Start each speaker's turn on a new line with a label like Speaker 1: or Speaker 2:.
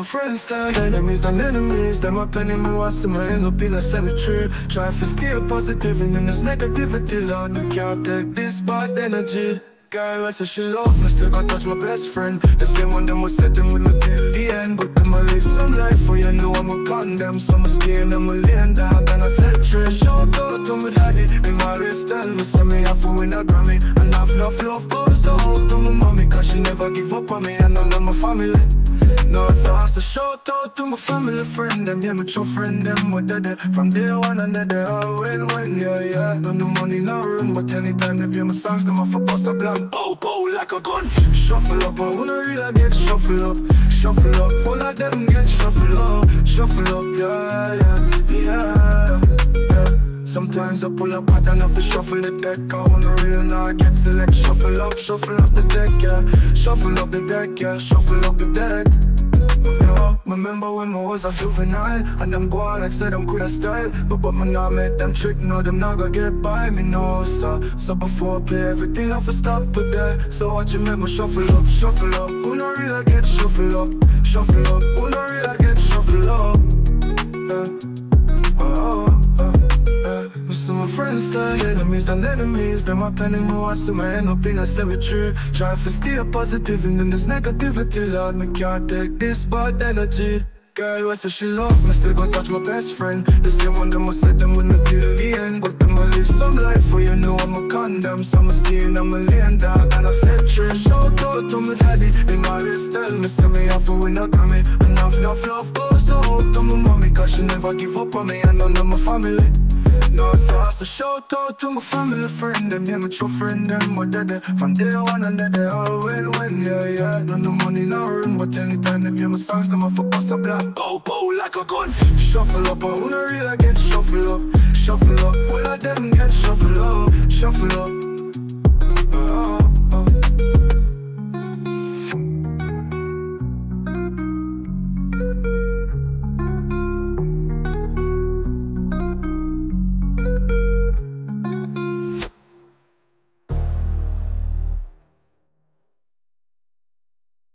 Speaker 1: friends like enemies and enemies. Them a penny me want see me end up in a cemetery. Try to stay positive and in this negativity, Lord, me can't take this bad energy. Girl, I say she love me, still gon' touch my best friend. The same one them was set them with me till the end. But them a live some life for you know I'm a condemn. So I'm stay in them a lane dog and I set tree. Shout out to my daddy, him always tell me say me have to win a Grammy. And have enough love goes out to my mommy, cause she never give up on me and none of my family. No, so I have to shout out to my family friend them. Yeah, my true friend them, what they do from day one and they all win, yeah, yeah. No money, no room, but anytime they hear my songs, them off a bust a blank. Bow, bow like a gun. Shuffle up, I wanna really get shuffle up. Shuffle up, all of them get shuffle up. Shuffle up, yeah, yeah, yeah. Sometimes I pull up hard enough to shuffle the deck. I wanna real now I get select. Shuffle up the deck, yeah. Shuffle up the deck, yeah. Shuffle up the deck. Remember when I was a juvenile and them go on like said I'm cool style. But me not make them trick, no them not gonna get by me, no. So before I play everything I have to stop today. So watch you make me shuffle up. Who no real I get shuffle up. Who no real I get shuffle up. So my friends like enemies and enemies. Them a penny me want see me end up in a cemetery. Try to stay positive and in this negativity, Lord, me can't take this bad energy. Girl, I say she love me, still gon' touch my best friend. The same one them was said them with me till the end. But them a live some life for you know I'm a condemn. So I'm staying on my lane dog and I said tree. Shout out to my daddy, him always tell me say me have to win a Grammy. Enough love goes out to my mommy, cause she never give up on me and none of my family. No, so I have to shout out to my family friend them. Yeah, my true friend them, what they do from day one and they all win, yeah, yeah. No money, no room, but anytime they hear my songs, them off a bust a black. Bow, bow like a gun. Shuffle up, I wanna really get shuffle up. All of them get shuffle up.